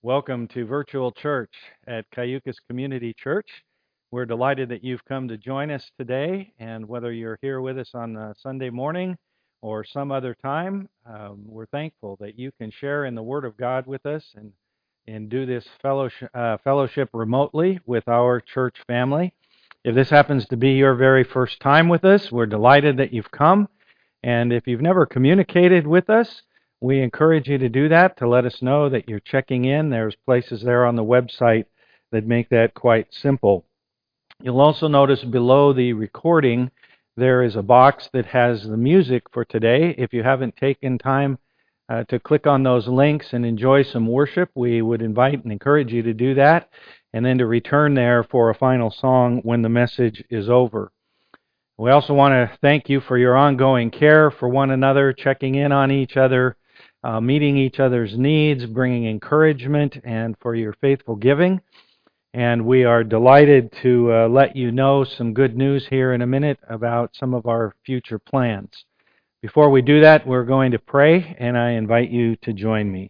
Welcome to virtual church at Cayucas Community Church. We're delighted that you've come to join us today, and whether you're here with us on Sunday morning or some other time, we're thankful that you can share in the Word of God with us and do this fellowship remotely with our church family. If this happens to be your very first time with us, we're delighted that you've come. And if you've never communicated with us, we encourage you to do that, to let us know that you're checking in. There's places there on the website that make that quite simple. You'll also notice below the recording there is a box that has the music for today. If you haven't taken time to click on those links and enjoy some worship, we would invite and encourage you to do that, and then to return there for a final song when the message is over. We also want to thank you for your ongoing care for one another, checking in on each other, meeting each other's needs, bringing encouragement, and for your faithful giving. And we are delighted to let you know some good news here in a minute about some of our future plans. Before we do that, we're going to pray, and I invite you to join me.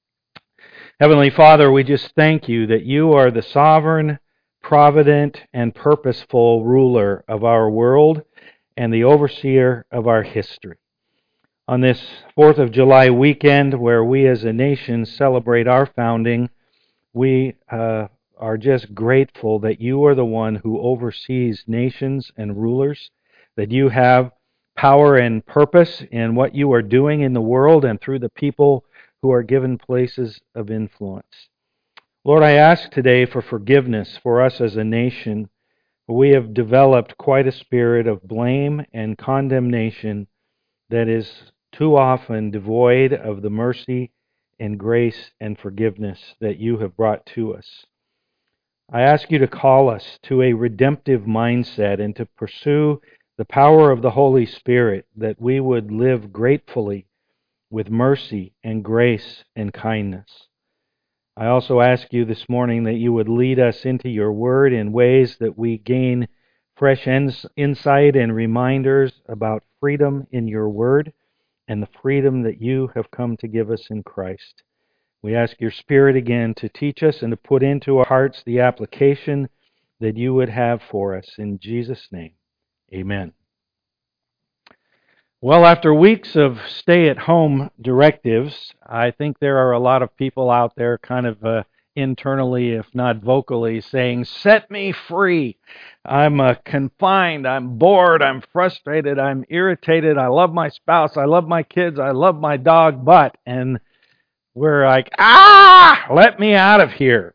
Heavenly Father, we just thank you that you are the sovereign, provident, and purposeful ruler of our world and the overseer of our history. On this 4th of July weekend, where we as a nation celebrate our founding, we are just grateful that you are the one who oversees nations and rulers, that you have power and purpose in what you are doing in the world and through the people who are given places of influence. Lord, I ask today for forgiveness for us as a nation. We have developed quite a spirit of blame and condemnation that is too often devoid of the mercy and grace and forgiveness that you have brought to us. I ask you to call us to a redemptive mindset and to pursue the power of the Holy Spirit, that we would live gratefully with mercy and grace and kindness. I also ask you this morning that you would lead us into your word in ways that we gain fresh insight and reminders about freedom in your word and the freedom that you have come to give us in Christ. We ask your Spirit again to teach us and to put into our hearts the application that you would have for us. In Jesus' name, amen. Well, after weeks of stay-at-home directives, I think there are a lot of people out there kind of internally, if not vocally, saying, "Set me free. I'm confined. I'm bored. I'm frustrated. I'm irritated. I love my spouse. I love my kids. I love my dog, but..." And we're like, let me out of here.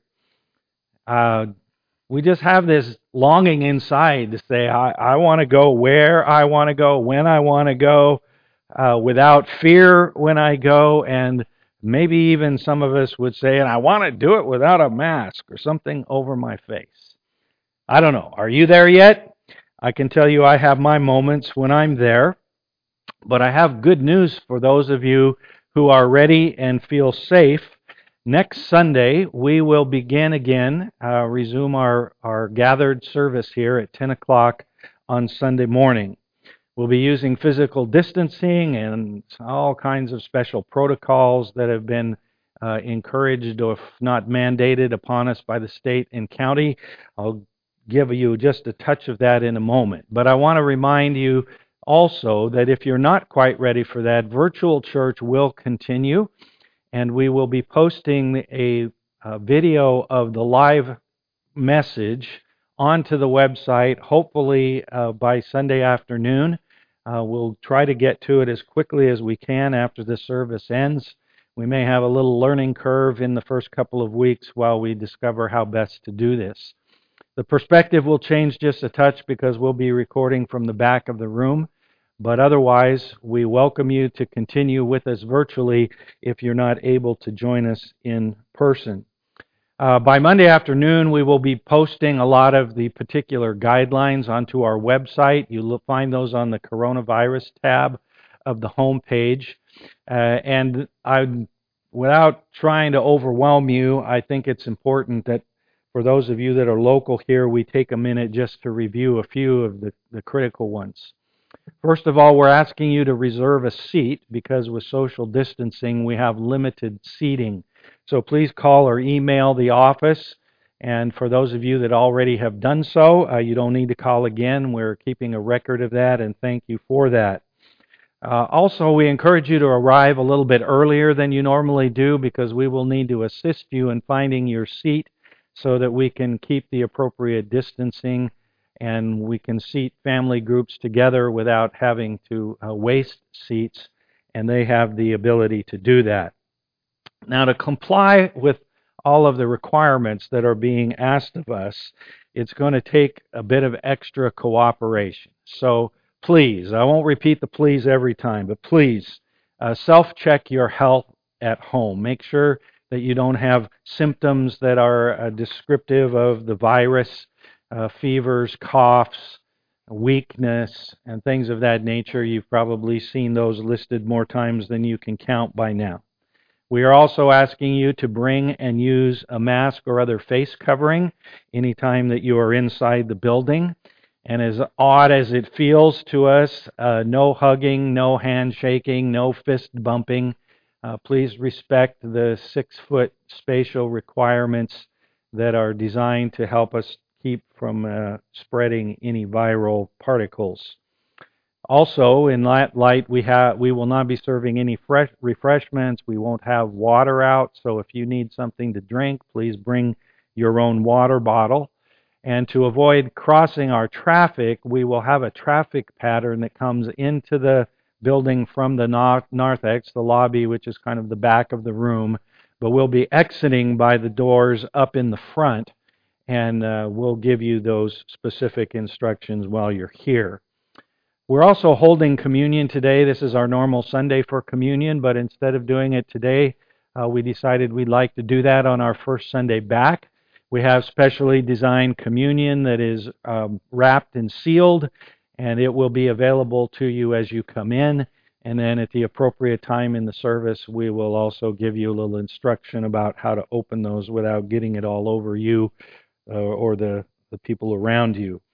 We just have this longing inside to say, I want to go where I want to go, when I want to go, without fear when I go, and maybe even some of us would say, and I want to do it without a mask or something over my face. I don't know. Are you there yet? I can tell you I have my moments when I'm there, but I have good news for those of you who are ready and feel safe. Next Sunday, we will begin again, resume our gathered service here at 10 o'clock on Sunday morning. We'll be using physical distancing and all kinds of special protocols that have been encouraged, or if not mandated upon us by the state and county. I'll give you just a touch of that in a moment. But I want to remind you also that if you're not quite ready for that, virtual church will continue. And we will be posting a video of the live message onto the website, hopefully by Sunday afternoon. We'll try to get to it as quickly as we can after the service ends. We may have a little learning curve in the first couple of weeks while we discover how best to do this. The perspective will change just a touch because we'll be recording from the back of the room. But otherwise, we welcome you to continue with us virtually if you're not able to join us in person. By Monday afternoon, we will be posting a lot of the particular guidelines onto our website. You'll find those on the coronavirus tab of the home page. And without trying to overwhelm you, I think it's important that for those of you that are local here, we take a minute just to review a few of the critical ones. First of all, we're asking you to reserve a seat because with social distancing, we have limited seating. So please call or email the office. And for those of you that already have done so, you don't need to call again. We're keeping a record of that, and thank you for that. Also, we encourage you to arrive a little bit earlier than you normally do because we will need to assist you in finding your seat so that we can keep the appropriate distancing and we can seat family groups together without having to waste seats, and they have the ability to do that. Now, to comply with all of the requirements that are being asked of us, it's going to take a bit of extra cooperation. So please, I won't repeat the please every time, but please self-check your health at home. Make sure that you don't have symptoms that are descriptive of the virus, fevers, coughs, weakness, and things of that nature. You've probably seen those listed more times than you can count by now. We are also asking you to bring and use a mask or other face covering anytime that you are inside the building. And as odd as it feels to us, no hugging, no handshaking, no fist bumping. Please respect the 6-foot spatial requirements that are designed to help us keep from spreading any viral particles. Also, in that light, we will not be serving any fresh refreshments. We won't have water out, so if you need something to drink, please bring your own water bottle. And to avoid crossing our traffic, we will have a traffic pattern that comes into the building from the narthex, the lobby, which is kind of the back of the room, but we'll be exiting by the doors up in the front, and we'll give you those specific instructions while you're here. We're also holding communion today. This is our normal Sunday for communion, but instead of doing it today, we decided we'd like to do that on our first Sunday back. We have specially designed communion that is wrapped and sealed, and it will be available to you as you come in. And then at the appropriate time in the service, we will also give you a little instruction about how to open those without getting it all over you or the people around you.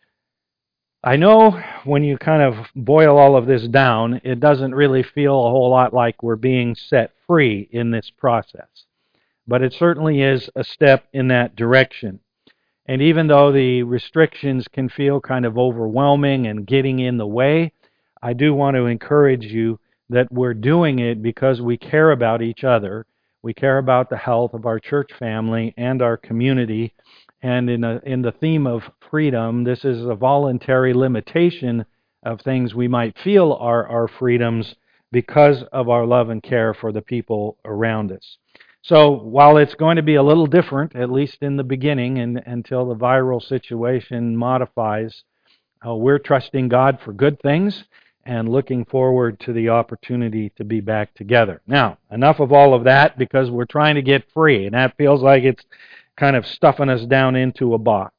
I know when you kind of boil all of this down, it doesn't really feel a whole lot like we're being set free in this process. But it certainly is a step in that direction. And even though the restrictions can feel kind of overwhelming and getting in the way, I do want to encourage you that we're doing it because we care about each other. We care about the health of our church family and our community. And in the theme of freedom, this is a voluntary limitation of things we might feel are our freedoms because of our love and care for the people around us. So while it's going to be a little different, at least in the beginning and until the viral situation modifies, we're trusting God for good things and looking forward to the opportunity to be back together. Now, enough of all of that because we're trying to get free, and that feels like it's kind of stuffing us down into a box.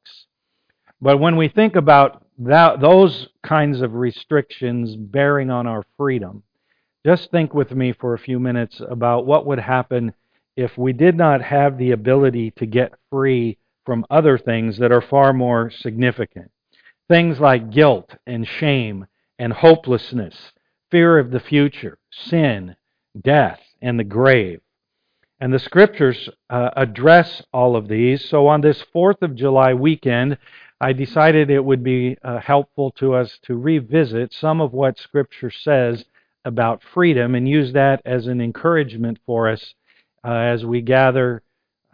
But when we think about those kinds of restrictions bearing on our freedom, just think with me for a few minutes about what would happen if we did not have the ability to get free from other things that are far more significant. Things like guilt and shame and hopelessness, fear of the future, sin, death, and the grave. And the scriptures address all of these. So on this 4th of July weekend, I decided it would be helpful to us to revisit some of what Scripture says about freedom and use that as an encouragement for us as we gather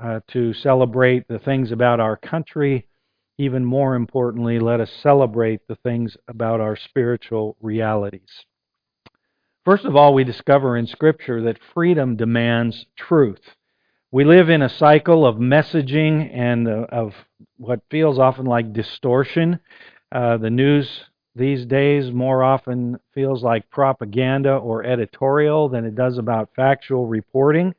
to celebrate the things about our country. Even more importantly, let us celebrate the things about our spiritual realities. First of all, we discover in Scripture that freedom demands truth. We live in a cycle of messaging and of what feels often like distortion. The news these days more often feels like propaganda or editorial than it does about factual reporting.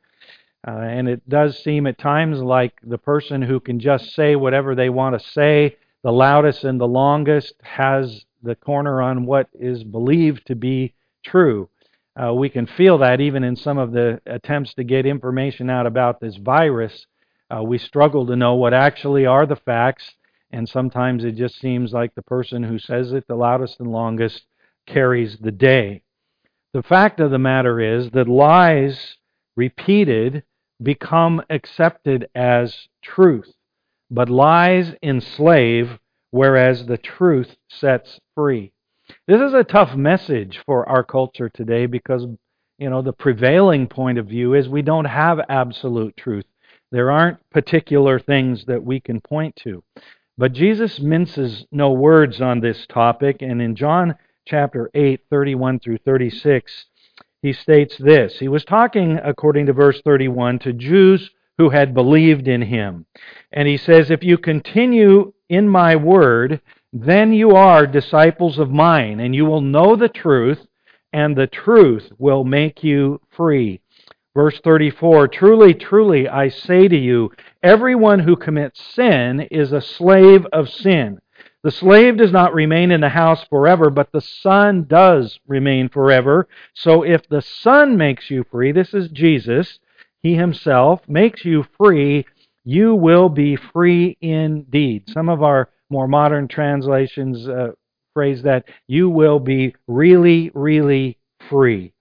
And it does seem at times like the person who can just say whatever they want to say, the loudest and the longest, has the corner on what is believed to be true. We can feel that even in some of the attempts to get information out about this virus. We struggle to know what actually are the facts, and sometimes it just seems like the person who says it the loudest and longest carries the day. The fact of the matter is that lies repeated become accepted as truth, but lies enslave, whereas the truth sets free. This is a tough message for our culture today because, the prevailing point of view is we don't have absolute truth. There aren't particular things that we can point to. But Jesus minces no words on this topic, and in John chapter 8, 31 through 36, he states this. He was talking, according to verse 31, to Jews who had believed in him. And he says, "If you continue in my word, then you are disciples of mine, and you will know the truth, and the truth will make you free." Verse 34, "Truly, truly, I say to you, everyone who commits sin is a slave of sin. The slave does not remain in the house forever, but the Son does remain forever. So if the Son makes you free," this is Jesus, He Himself, "makes you free, you will be free indeed." Some of our more modern translations phrase that, "You will be really, really free."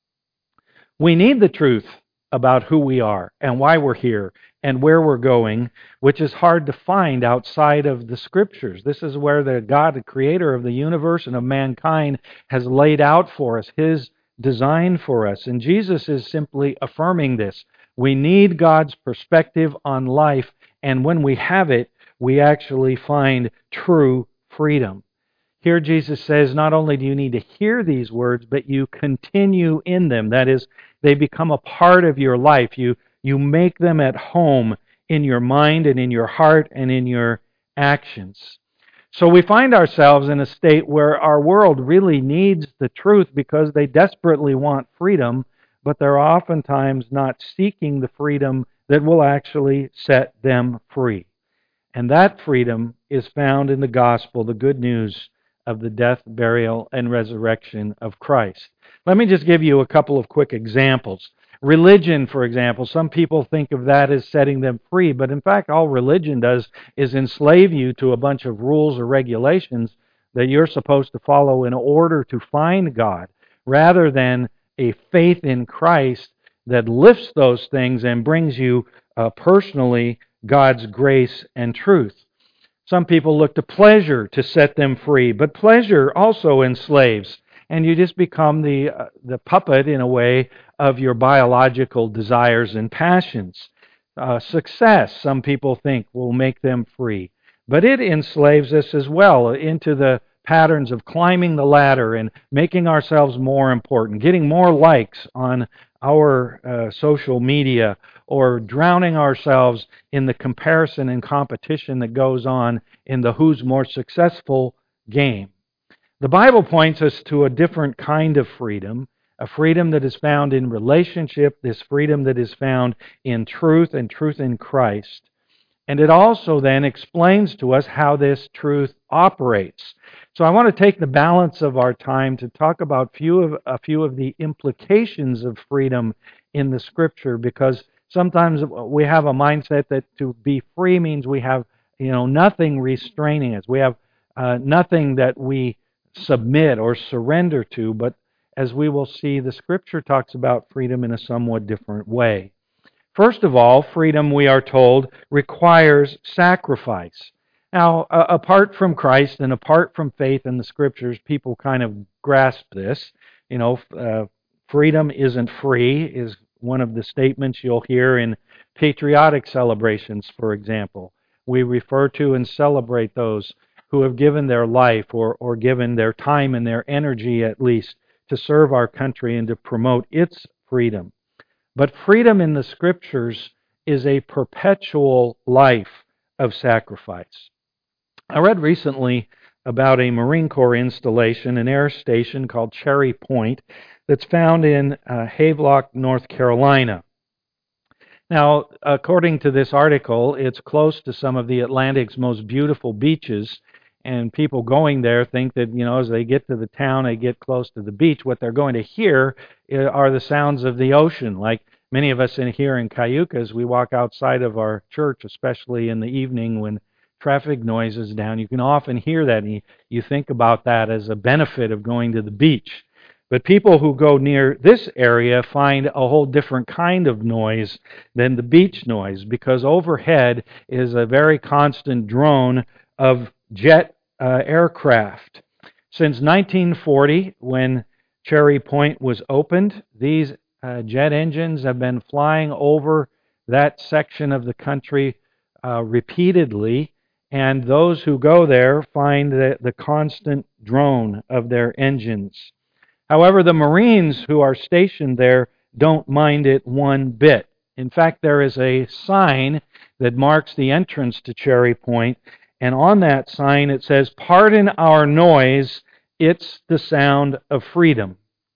We need the truth about who we are and why we're here and where we're going, which is hard to find outside of the Scriptures. This is where the God, the creator of the universe and of mankind, has laid out for us His design for us. And Jesus is simply affirming this. We need God's perspective on life, and when we have it, we actually find true freedom. Here Jesus says, not only do you need to hear these words, but you continue in them. That is, they become a part of your life. You make them at home in your mind and in your heart and in your actions. So we find ourselves in a state where our world really needs the truth because they desperately want freedom, but they're oftentimes not seeking the freedom that will actually set them free. And that freedom is found in the gospel, the good news of the death, burial, and resurrection of Christ. Let me just give you a couple of quick examples. Religion, for example, some people think of that as setting them free, but in fact, all religion does is enslave you to a bunch of rules or regulations that you're supposed to follow in order to find God, rather than a faith in Christ that lifts those things and brings you personally God's grace and truth. Some people look to pleasure to set them free, but pleasure also enslaves, and you just become the puppet, in a way, of your biological desires and passions. Success, some people think, will make them free, but it enslaves us as well into the patterns of climbing the ladder and making ourselves more important, getting more likes on our social media, or drowning ourselves in the comparison and competition that goes on in the who's more successful game. The Bible points us to a different kind of freedom, a freedom that is found in relationship, this freedom that is found in truth and truth in Christ. And it also then explains to us how this truth operates. So I want to take the balance of our time to talk about a few of the implications of freedom in the Scripture, because sometimes we have a mindset that to be free means we have nothing restraining us. We have nothing that we submit or surrender to, but as we will see, the Scripture talks about freedom in a somewhat different way. First of all, freedom, we are told, requires sacrifice. Now, apart from Christ and apart from faith in the Scriptures, people kind of grasp this. Freedom isn't free is one of the statements you'll hear in patriotic celebrations, for example. We refer to and celebrate those who have given their life or given their time and their energy, at least, to serve our country and to promote its freedom. But freedom in the Scriptures is a perpetual life of sacrifice. I read recently about a Marine Corps installation, an air station called Cherry Point, that's found in Havelock, North Carolina. Now, according to this article, it's close to some of the Atlantic's most beautiful beaches, and people going there think that, as they get to the town, they get close to the beach, what they're going to hear are the sounds of the ocean. Like many of us here in Cayucas, we walk outside of our church, especially in the evening when traffic noise is down. You can often hear that, and you think about that as a benefit of going to the beach. But people who go near this area find a whole different kind of noise than the beach noise, because overhead is a very constant drone of jet aircraft. Since 1940, when Cherry Point was opened, these jet engines have been flying over that section of the country repeatedly, and those who go there find the constant drone of their engines. However, the Marines who are stationed there don't mind it one bit. In fact, there is a sign that marks the entrance to Cherry Point, and on that sign it says, "Pardon our noise, it's the sound of freedom."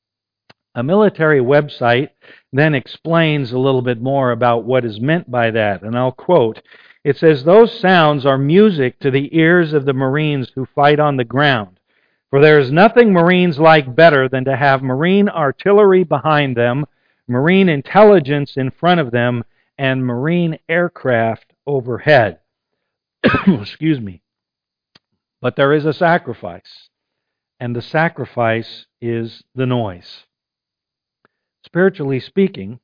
A military website then explains a little bit more about what is meant by that, and I'll quote. It says, "Those sounds are music to the ears of the Marines who fight on the ground. For there is nothing Marines like better than to have Marine artillery behind them, Marine intelligence in front of them, and Marine aircraft overhead." Excuse me. But there is a sacrifice, and the sacrifice is the noise. Spiritually speaking,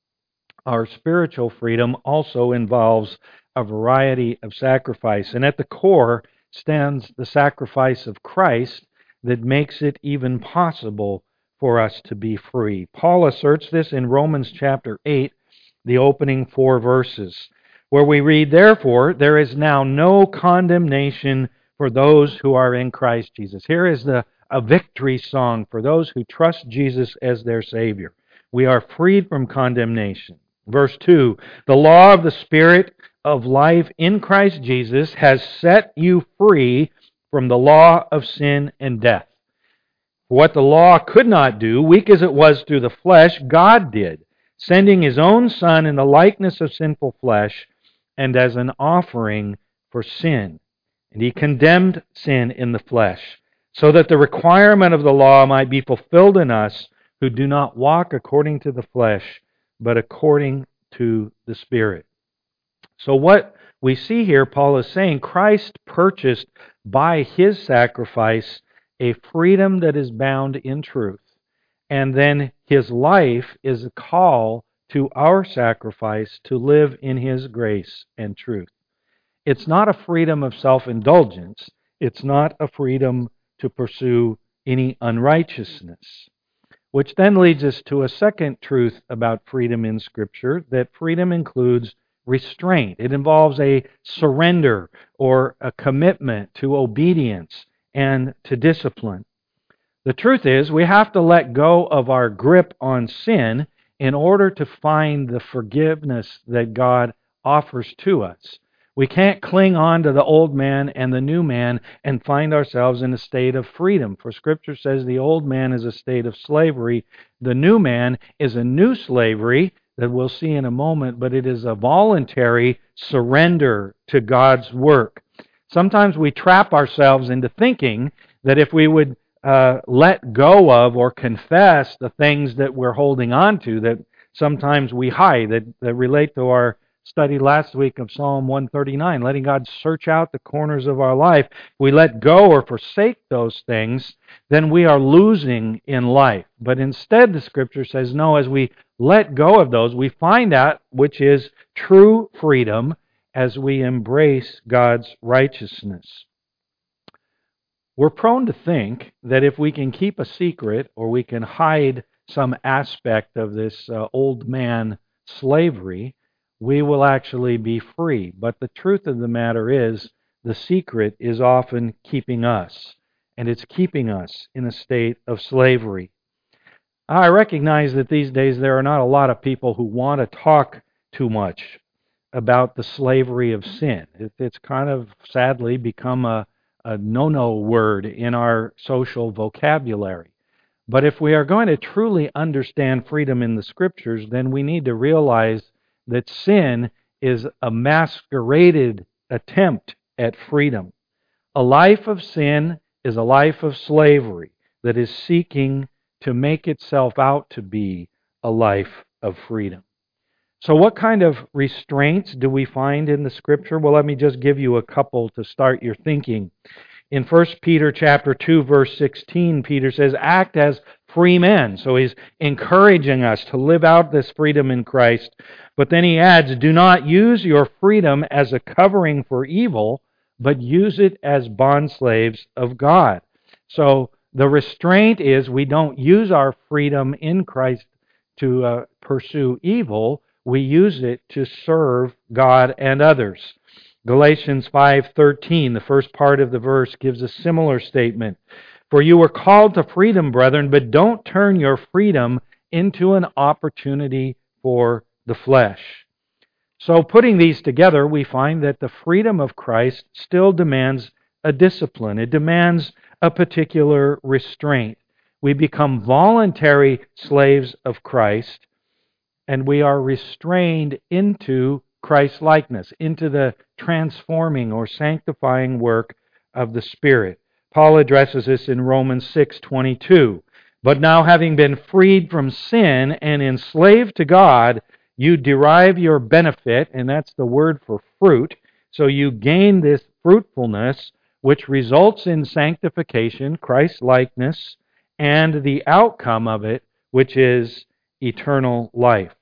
our spiritual freedom also involves a variety of sacrifice, and at the core stands the sacrifice of Christ that makes it even possible for us to be free. Paul asserts this in Romans chapter 8, the opening 4 verses, where we read, "Therefore, there is now no condemnation for those who are in Christ Jesus." Here is a victory song for those who trust Jesus as their Savior. We are freed from condemnation. Verse 2, "The law of the Spirit of life in Christ Jesus has set you free from the law of sin and death." What the law could not do, weak as it was through the flesh, God did, sending His own Son in the likeness of sinful flesh and as an offering for sin. And He condemned sin in the flesh, so that the requirement of the law might be fulfilled in us who do not walk according to the flesh, but according to the Spirit. So what we see here, Paul is saying, Christ purchased by His sacrifice a freedom that is bound in truth. And then His life is a call to our sacrifice to live in His grace and truth. It's not a freedom of self-indulgence. It's not a freedom to pursue any unrighteousness. Which then leads us to a second truth about freedom in Scripture, that freedom includes restraint. It involves a surrender or a commitment to obedience and to discipline. The truth is, we have to let go of our grip on sin in order to find the forgiveness that God offers to us. We can't cling on to the old man and the new man and find ourselves in a state of freedom. For Scripture says the old man is a state of slavery. The new man is a new slavery that we'll see in a moment, but it is a voluntary surrender to God's work. Sometimes we trap ourselves into thinking that if we would let go of or confess the things that we're holding on to, that sometimes we hide, that relate to our study last week of Psalm 139, letting God search out the corners of our life. If we let go or forsake those things, then we are losing in life. But instead, the Scripture says, no, as we let go of those, we find out which is true freedom as we embrace God's righteousness. We're prone to think that if we can keep a secret or we can hide some aspect of this old man slavery, we will actually be free. But the truth of the matter is, the secret is often keeping us, and it's keeping us in a state of slavery. I recognize that these days there are not a lot of people who want to talk too much about the slavery of sin. It's kind of sadly become a no-no word in our social vocabulary. But if we are going to truly understand freedom in the Scriptures, then we need to realize that sin is a masqueraded attempt at freedom. A life of sin is a life of slavery that is seeking to make itself out to be a life of freedom. So what kind of restraints do we find in the Scripture? Well, let me just give you a couple to start your thinking. In 1 Peter chapter 2, verse 16, Peter says, "Act as free men. So he's encouraging us to live out this freedom in Christ. But then he adds, do not use your freedom as a covering for evil, but use it as bondslaves of God. So the restraint is we don't use our freedom in Christ to pursue evil. We use it to serve God and others. Galatians 5:13, the first part of the verse, gives a similar statement. For you were called to freedom, brethren, but don't turn your freedom into an opportunity for the flesh. So putting these together, we find that the freedom of Christ still demands a discipline. It demands a particular restraint. We become voluntary slaves of Christ, and we are restrained into Christ-likeness, into the transforming or sanctifying work of the Spirit. Paul addresses this in Romans 6:22. But now having been freed from sin and enslaved to God, you derive your benefit, and that's the word for fruit. So you gain this fruitfulness, which results in sanctification, Christ-likeness, and the outcome of it, which is eternal life.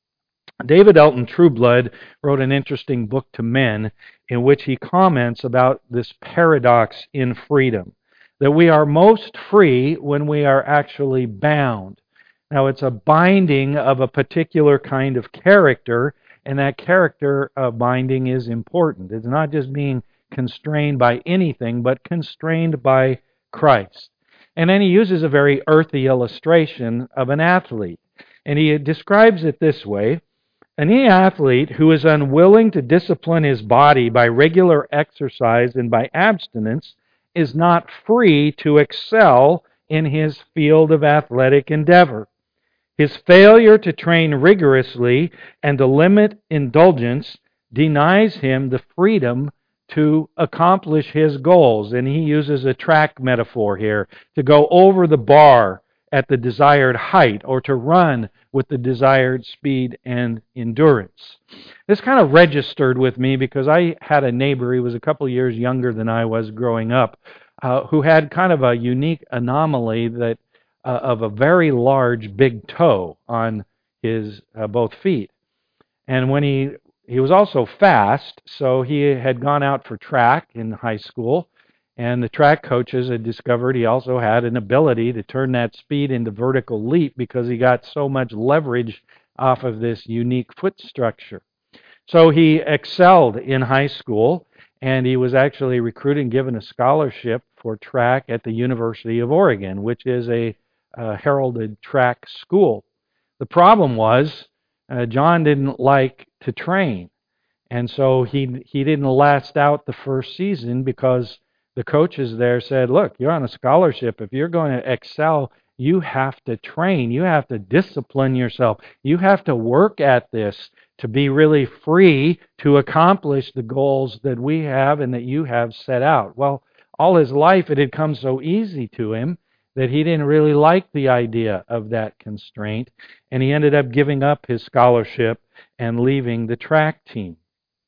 David Elton Trueblood wrote an interesting book to men in which he comments about this paradox in freedom, that we are most free when we are actually bound. Now, it's a binding of a particular kind of character, and that character binding is important. It's not just being constrained by anything, but constrained by Christ. And then he uses a very earthy illustration of an athlete, and he describes it this way. Any athlete who is unwilling to discipline his body by regular exercise and by abstinence is not free to excel in his field of athletic endeavor. His failure to train rigorously and to limit indulgence denies him the freedom to accomplish his goals. And he uses a track metaphor here, to go over the bar at the desired height or to run with the desired speed and endurance. This kind of registered with me because I had a neighbor, he was a couple years younger than I was growing up, who had kind of a unique anomaly that of a very large big toe on his both feet. And when he was also fast, so he had gone out for track in high school, and the track coaches had discovered he also had an ability to turn that speed into vertical leap because he got so much leverage off of this unique foot structure. So he excelled in high school, and he was actually recruited and given a scholarship for track at the University of Oregon, which is a heralded track school. The problem was John didn't like to train, and so he didn't last out the first season because the coaches there said, look, you're on a scholarship. If you're going to excel, you have to train. You have to discipline yourself. You have to work at this to be really free to accomplish the goals that we have and that you have set out. Well, all his life it had come so easy to him that he didn't really like the idea of that constraint, and he ended up giving up his scholarship and leaving the track team.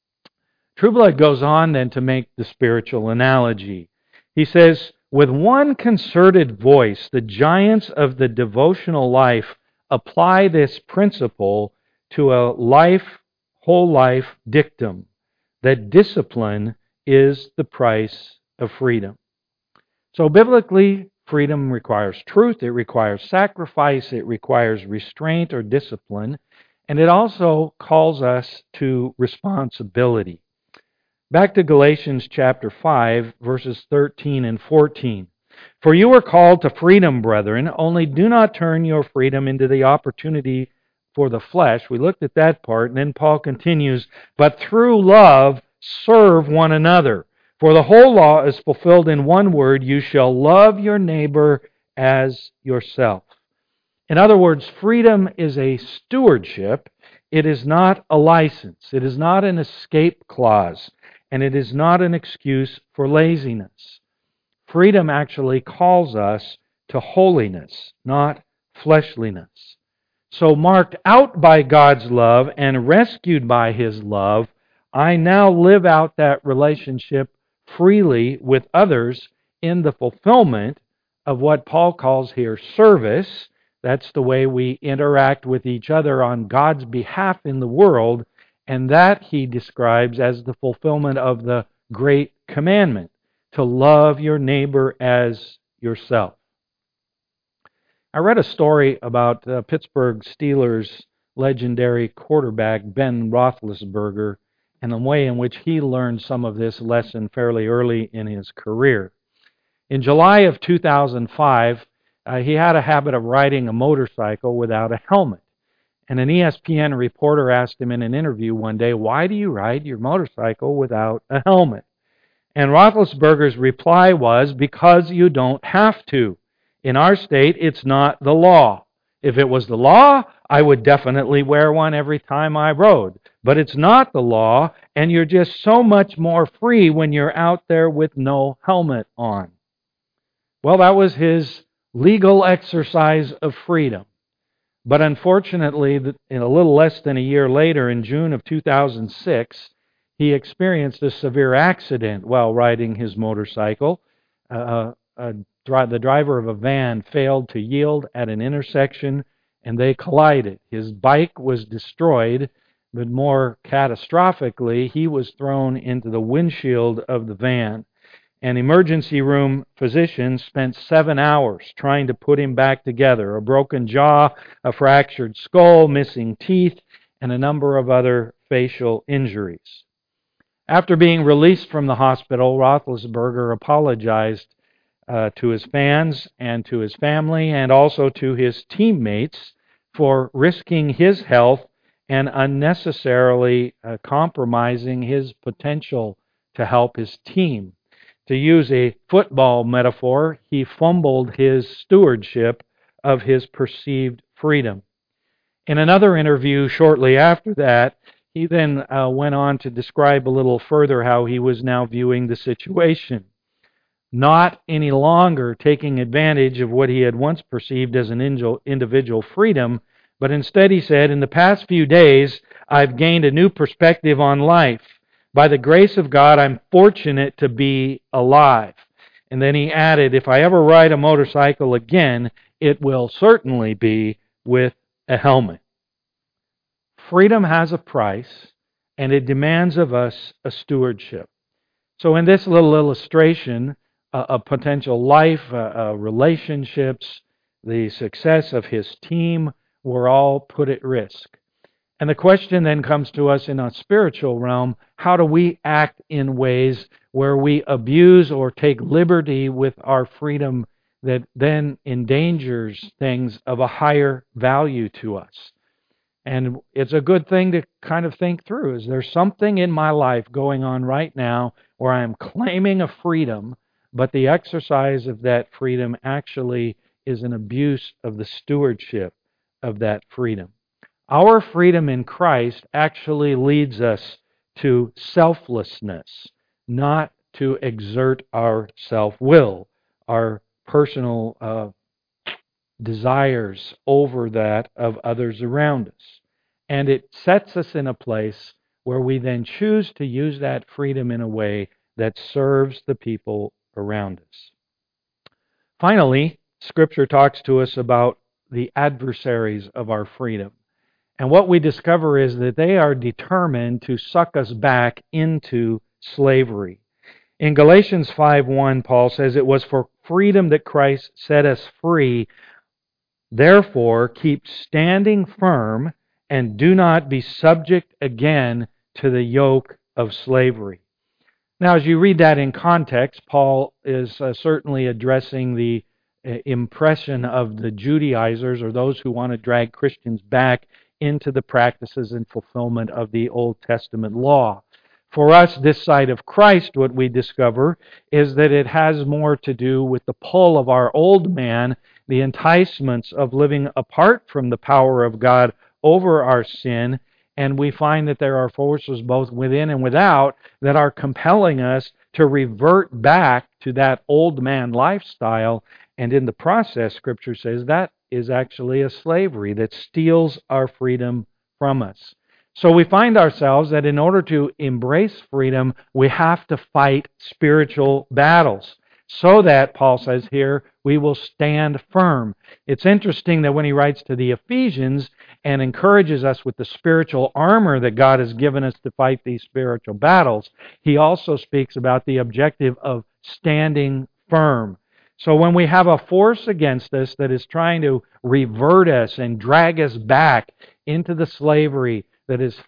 Trueblood goes on then to make the spiritual analogy. He says, with one concerted voice, the giants of the devotional life apply this principle to a whole life dictum, that discipline is the price of freedom. So biblically, freedom requires truth, it requires sacrifice, it requires restraint or discipline, and it also calls us to responsibility. Back to Galatians chapter 5, verses 13 and 14. For you are called to freedom, brethren, only do not turn your freedom into the opportunity for the flesh. We looked at that part, and then Paul continues, but through love serve one another. For the whole law is fulfilled in one word, you shall love your neighbor as yourself. In other words, freedom is a stewardship. It is not a license. It is not an escape clause. And it is not an excuse for laziness. Freedom actually calls us to holiness, not fleshliness. So marked out by God's love and rescued by His love, I now live out that relationship freely with others in the fulfillment of what Paul calls here service. That's the way we interact with each other on God's behalf in the world, and that he describes as the fulfillment of the great commandment, to love your neighbor as yourself. I read a story about Pittsburgh Steelers legendary quarterback Ben Roethlisberger and the way in which he learned some of this lesson fairly early in his career. In July of 2005, he had a habit of riding a motorcycle without a helmet. And an ESPN reporter asked him in an interview one day, "Why do you ride your motorcycle without a helmet?" And Roethlisberger's reply was, "Because you don't have to. In our state, it's not the law. If it was the law, I would definitely wear one every time I rode. But it's not the law, and you're just so much more free when you're out there with no helmet on." Well, that was his legal exercise of freedom. But unfortunately, in a little less than a year later, in June of 2006, he experienced a severe accident while riding his motorcycle. The driver of a van failed to yield at an intersection, and they collided. His bike was destroyed, but more catastrophically, he was thrown into the windshield of the van. An emergency room physician spent 7 hours trying to put him back together. A broken jaw, a fractured skull, missing teeth, and a number of other facial injuries. After being released from the hospital, Roethlisberger apologized to his fans and to his family and also to his teammates for risking his health and unnecessarily compromising his potential to help his team. To use a football metaphor, he fumbled his stewardship of his perceived freedom. In another interview shortly after that, he then went on to describe a little further how he was now viewing the situation. Not any longer taking advantage of what he had once perceived as an individual freedom, but instead he said, "In the past few days, I've gained a new perspective on life. By the grace of God, I'm fortunate to be alive." And then he added, "If I ever ride a motorcycle again, it will certainly be with a helmet." Freedom has a price, and it demands of us a stewardship. So in this little illustration of potential life, relationships, the success of his team were all put at risk. And the question then comes to us in a spiritual realm, how do we act in ways where we abuse or take liberty with our freedom that then endangers things of a higher value to us? And it's a good thing to kind of think through. Is there something in my life going on right now where I am claiming a freedom, but the exercise of that freedom actually is an abuse of the stewardship of that freedom? Our freedom in Christ actually leads us to selflessness, not to exert our self-will, our personal desires over that of others around us. And it sets us in a place where we then choose to use that freedom in a way that serves the people around us. Finally, Scripture talks to us about the adversaries of our freedom. And what we discover is that they are determined to suck us back into slavery. In Galatians 5:1, Paul says, "It was for freedom that Christ set us free. Therefore, keep standing firm and do not be subject again to the yoke of slavery." Now, as you read that in context, Paul is certainly addressing the impression of the Judaizers, or those who want to drag Christians back into the practices and fulfillment of the Old Testament law. For us, this side of Christ, what we discover is that it has more to do with the pull of our old man, the enticements of living apart from the power of God over our sin, and we find that there are forces both within and without that are compelling us to revert back to that old man lifestyle, and in the process, Scripture says, that is actually a slavery that steals our freedom from us. So we find ourselves that in order to embrace freedom, we have to fight spiritual battles. so that, Paul says here, we will stand firm. It's interesting that when he writes to the Ephesians and encourages us with the spiritual armor that God has given us to fight these spiritual battles, he also speaks about the objective of standing firm. So when we have a force against us that is trying to revert us and drag us back into the slavery that is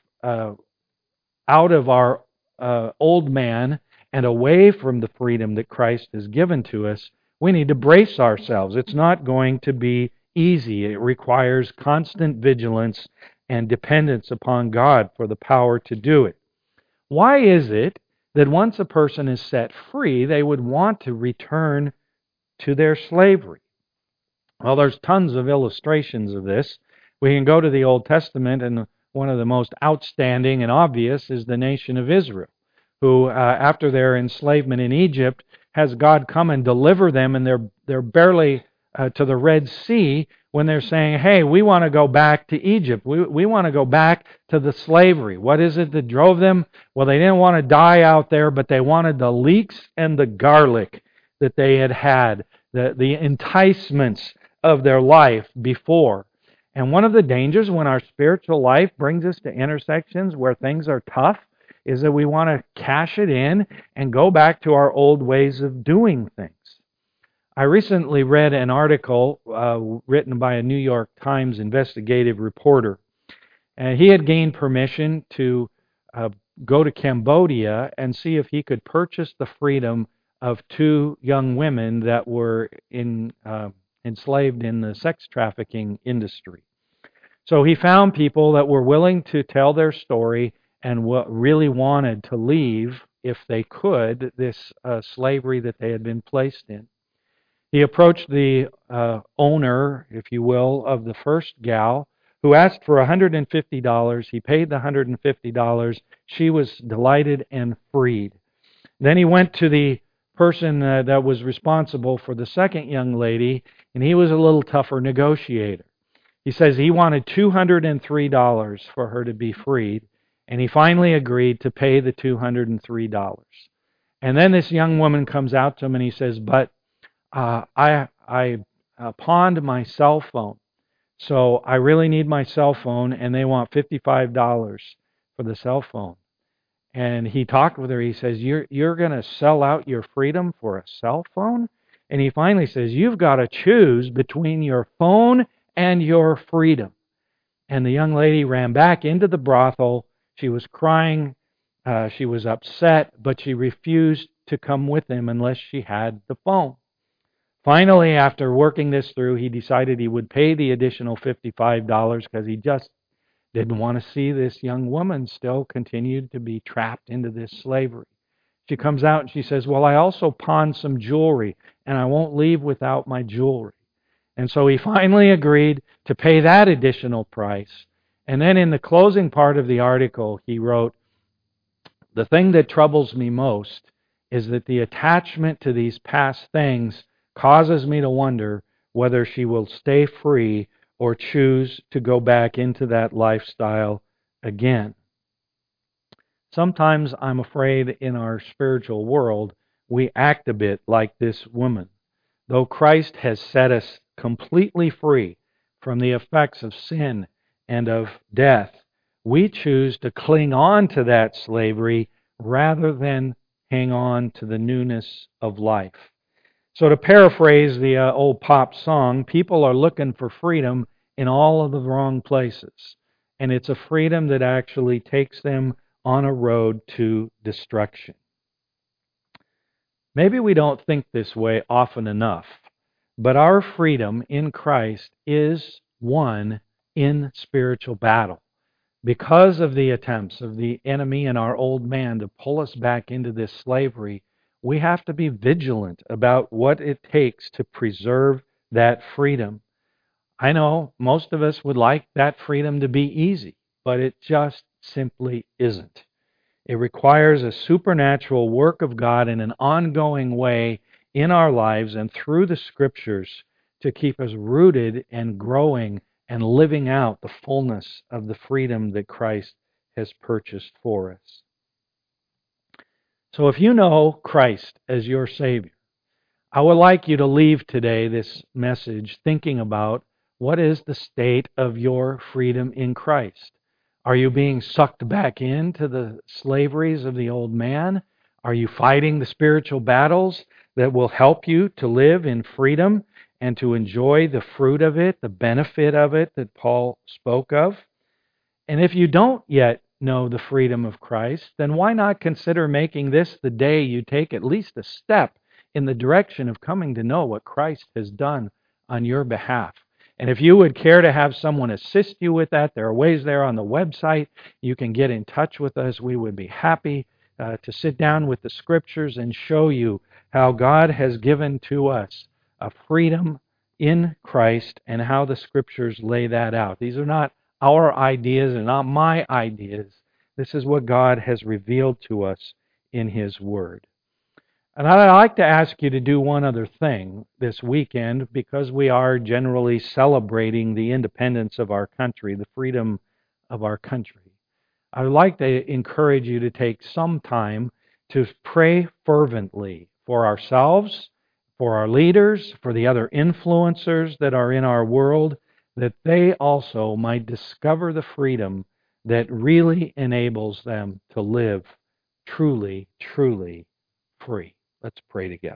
out of our old man and away from the freedom that Christ has given to us, we need to brace ourselves. It's not going to be easy. It requires constant vigilance and dependence upon God for the power to do it. Why is it that once a person is set free, they would want to return to their slavery? Well, there's tons of illustrations of this. We can go to the Old Testament, and one of the most outstanding and obvious is the nation of Israel, who, after their enslavement in Egypt, has God come and deliver them, and they're barely to the Red Sea when they're saying, hey, we want to go back to Egypt. We want to go back to the slavery. What is it that drove them? Well, they didn't want to die out there, but they wanted the leeks and the garlic that they had, the enticements of their life before. And one of the dangers when our spiritual life brings us to intersections where things are tough is that we want to cash it in and go back to our old ways of doing things. I recently read an article written by a New York Times investigative reporter. And he had gained permission to go to Cambodia and see if he could purchase the freedom of two young women that were enslaved in the sex trafficking industry. So he found people that were willing to tell their story and really wanted to leave, if they could, this slavery that they had been placed in. He approached the owner, if you will, of the first gal, who asked for $150. He paid the $150. She was delighted and freed. Then he went to the person that was responsible for the second young lady, and he was a little tougher negotiator. He says he wanted $203 for her to be freed, and he finally agreed to pay the $203. And then this young woman comes out to him and he says, but I pawned my cell phone, so I really need my cell phone, and they want $55 for the cell phone. And he talked with her. He says, you're going to sell out your freedom for a cell phone? And he finally says, you've got to choose between your phone and your freedom. And the young lady ran back into the brothel. She was crying. She was upset, but she refused to come with him unless she had the phone. Finally, after working this through, he decided he would pay the additional $55 because he just didn't want to see this young woman still continued to be trapped into this slavery. She comes out and she says, well, I also pawned some jewelry, and I won't leave without my jewelry. And so he finally agreed to pay that additional price. And then in the closing part of the article, he wrote, the thing that troubles me most is that the attachment to these past things causes me to wonder whether she will stay free or choose to go back into that lifestyle again. Sometimes I'm afraid in our spiritual world we act a bit like this woman. Though Christ has set us completely free from the effects of sin and of death, we choose to cling on to that slavery rather than hang on to the newness of life. So to paraphrase the old pop song, people are looking for freedom in all of the wrong places. And it's a freedom that actually takes them on a road to destruction. Maybe we don't think this way often enough, but our freedom in Christ is won in spiritual battle. Because of the attempts of the enemy and our old man to pull us back into this slavery, we have to be vigilant about what it takes to preserve that freedom. I know most of us would like that freedom to be easy, but it just simply isn't. It requires a supernatural work of God in an ongoing way in our lives and through the Scriptures to keep us rooted and growing and living out the fullness of the freedom that Christ has purchased for us. So if you know Christ as your Savior, I would like you to leave today this message thinking about what is the state of your freedom in Christ. Are you being sucked back into the slaveries of the old man? Are you fighting the spiritual battles that will help you to live in freedom and to enjoy the fruit of it, the benefit of it that Paul spoke of? And if you don't yet know the freedom of Christ, then why not consider making this the day you take at least a step in the direction of coming to know what Christ has done on your behalf? And if you would care to have someone assist you with that, there are ways there on the website. You can get in touch with us. We would be happy to sit down with the Scriptures and show you how God has given to us a freedom in Christ and how the Scriptures lay that out. These are not our ideas and not my ideas. This is what God has revealed to us in His Word. And I'd like to ask you to do one other thing this weekend because we are generally celebrating the independence of our country, the freedom of our country. I would like to encourage you to take some time to pray fervently for ourselves, for our leaders, for the other influencers that are in our world, that they also might discover the freedom that really enables them to live truly, truly free. Let's pray together.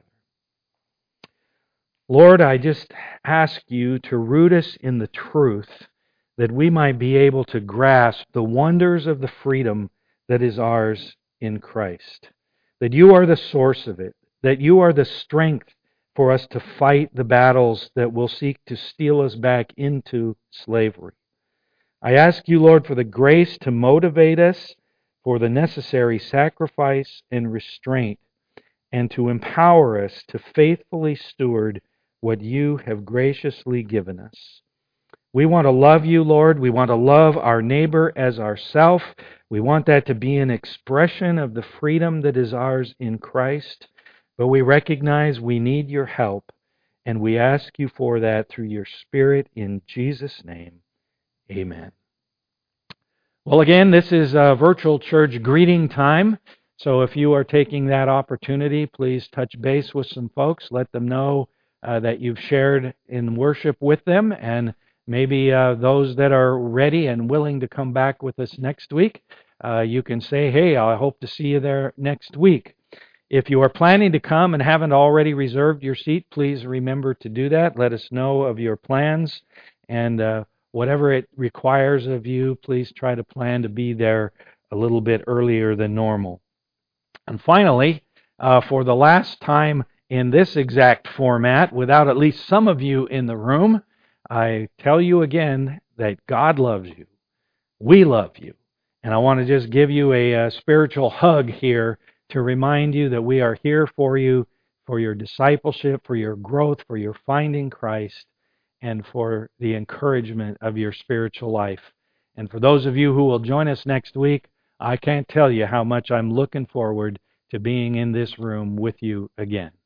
Lord, I just ask you to root us in the truth that we might be able to grasp the wonders of the freedom that is ours in Christ. That you are the source of it, that you are the strength for us to fight the battles that will seek to steal us back into slavery. I ask you, Lord, for the grace to motivate us, for the necessary sacrifice and restraint, and to empower us to faithfully steward what you have graciously given us. We want to love you, Lord. We want to love our neighbor as ourself. We want that to be an expression of the freedom that is ours in Christ. But we recognize we need your help, and we ask you for that through your Spirit in Jesus' name. Amen. Well, again, this is a virtual church greeting time. So if you are taking that opportunity, please touch base with some folks. Let them know that you've shared in worship with them, and maybe those that are ready and willing to come back with us next week, you can say, hey, I hope to see you there next week. If you are planning to come and haven't already reserved your seat, please remember to do that. Let us know of your plans, and whatever it requires of you, please try to plan to be there a little bit earlier than normal. And finally, for the last time in this exact format, without at least some of you in the room, I tell you again that God loves you. We love you. And I want to just give you a spiritual hug here to remind you that we are here for you, for your discipleship, for your growth, for your finding Christ, and for the encouragement of your spiritual life. And for those of you who will join us next week, I can't tell you how much I'm looking forward to being in this room with you again.